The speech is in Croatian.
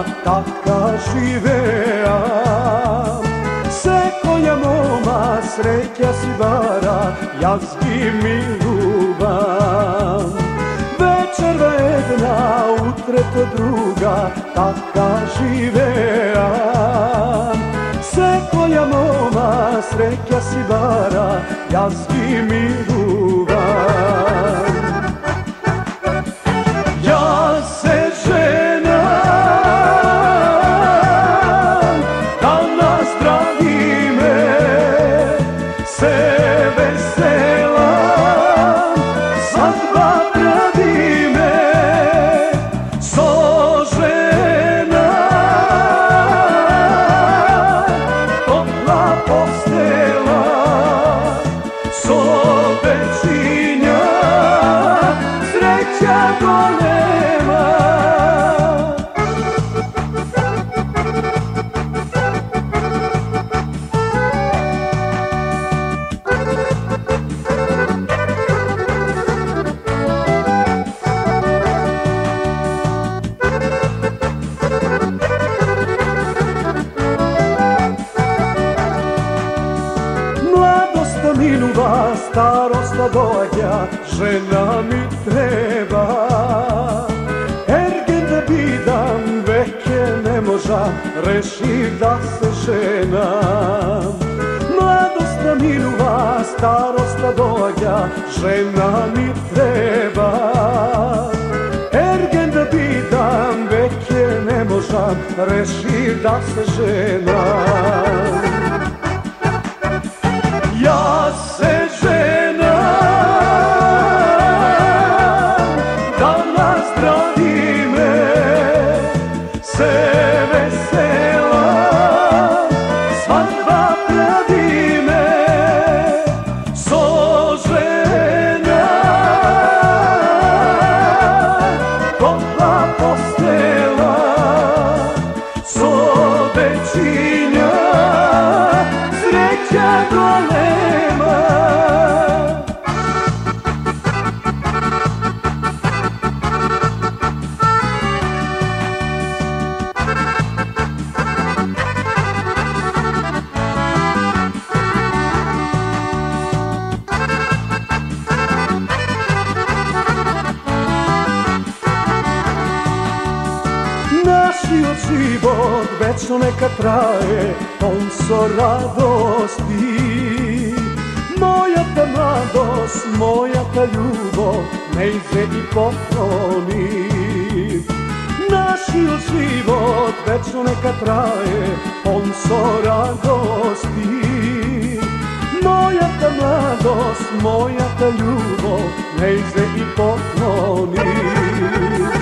taka živeam. Se koja moma sreća si bara, jazgi miluvam. Večera jedna, utreto druga, taka živeam. Se koja moma sreća si bara, jazgi miluvam. Ja se ženam, danas dragi me, se veselam, svadba radi me, so žena, topla postela, so večinja, sreća golema. Minuva, starosta dođa, žena mi treba. Ergen da bidam, veke ne moža, reši da se ženam. Mladost minuva, starosta dođa, žena mi treba. Ergen da bidam, veke ne moža, reši da se ženam. Ja se ženam, danas dragi me, se veselam, svadba radi me, so žena, topla postela, so večinja, sreća golema. Naši od život večno neka traje, on so radosti. Moja ta mladost, moja ta ljubov, ne ize i pokloni. Naši od život večno neka traje, on so radosti. Moja ta mladost, moja ta ljubov, ne ize i pokloni.